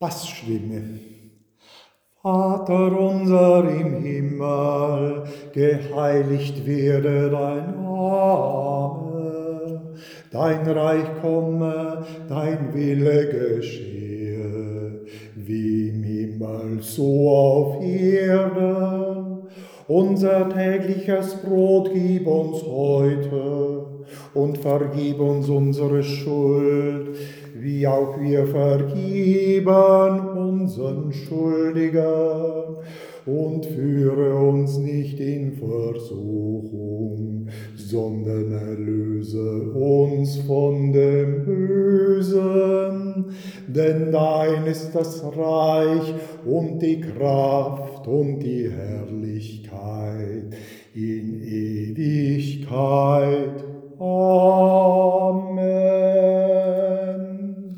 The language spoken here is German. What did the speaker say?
Bassstimme. Vater unser im Himmel, geheiligt werde dein Name. Dein Reich komme, dein Wille geschehe, wie im Himmel so auf Erden. Unser tägliches Brot gib uns heute und vergib uns unsere Schuld, wie auch wir vergeben unseren Schuldigen. Und führe uns nicht in Versuchung, sondern erlöse uns von dem Bösen. Denn dein ist das Reich und die Kraft und die Herrlichkeit in Ewigkeit. Amen.